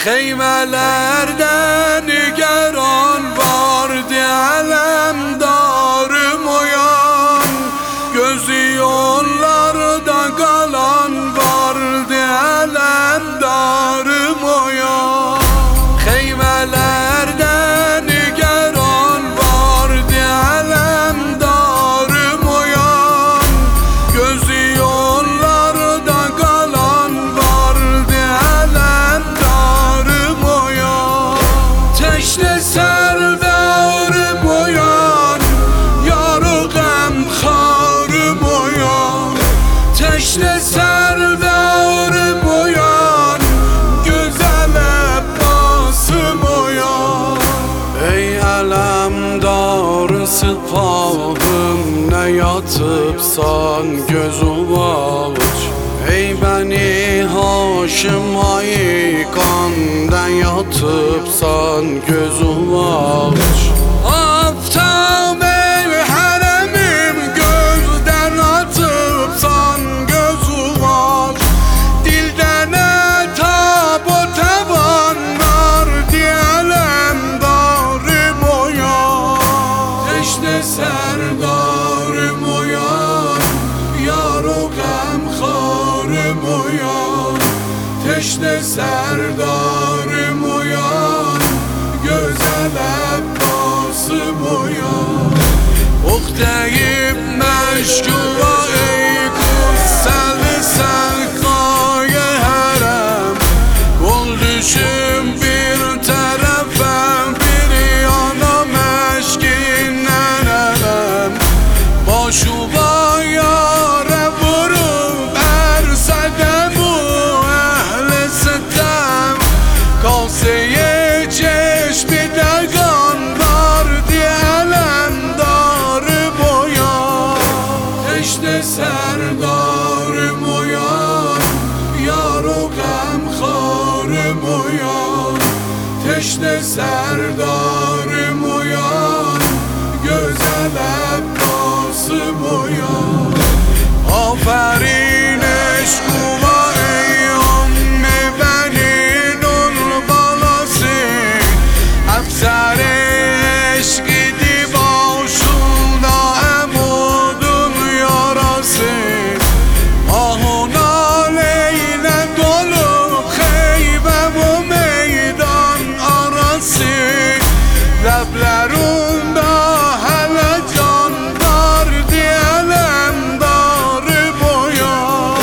Xeymelerde nigeran vardı alemdarım oyan, gözü yollarda kalan vardı alemdarım oyan. Xeymelerde nigeran vardı alemdarım oyan, gözü yollarda kalan vardı alemdarım oyan. Teşne serdarım oyan, yarı gamxarım oyan. Teşne serdarım oyan, güzel Abbasım oyan. Ey alemdar sıfahım, ne yatıbsan göz uvaç. Ey beni Haşim haykandan yatıbsan göz uvaç. Aftab ey haremim, gözden atıbsan göz uvaç. Dilden etap o tavanlar diyelemdarım oyan. Teşne serdarım oyan, yar o gamxarım oyan. Teşne serdarım oyan, güzel Abbasım oyan. Ok deyip meşgula ey kutseli sehkayı herem. Kol düşüm bir tarafa, bir yana meşkinden elem. Başuva yâre vurup erse de bu ehli sitem. Kaseye çeşmi de kan var diyelemdarım oyan. Teşne serdarım oyan, yar o gamxarım oyan. Teşne serdarım oyan, güzel Abbasım oyan. Aferin eşkuma ey amme benin ol balası. Efser eşkidi başında emudun yarası. Ahuna leyle dolu heybe bu meydan arası. Leblerunda hele can var diyelemdarım oyan.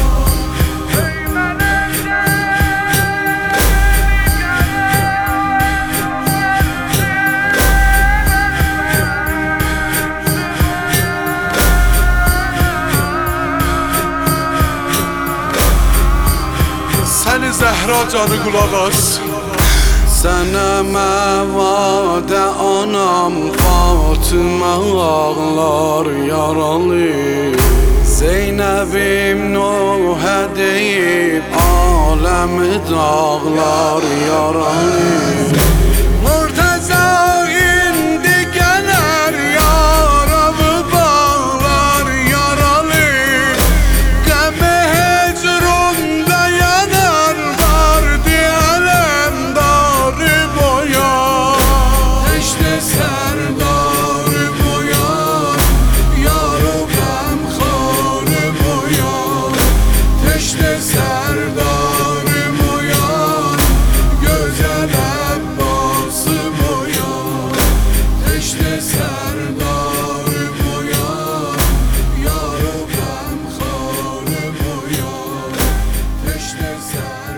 Səni Zəhra canı qulaq as. Sənə məvadə anam Fatımə ağlar yaralı. Zeynəbim Nuhə deyib aləmi dağlar yaralı. Murtəza indi gələr yaravı bağlar yaralı. Qəmi hecrunda yanar var diyelemdarım oyan. Teşne serdarım oyan, yar o gamxarım oyan. Teşne serdarım oyan, güzel Abbasım oyan. Teşne serdarım oyan, yar o gamxarım oyan. Teşne serdarım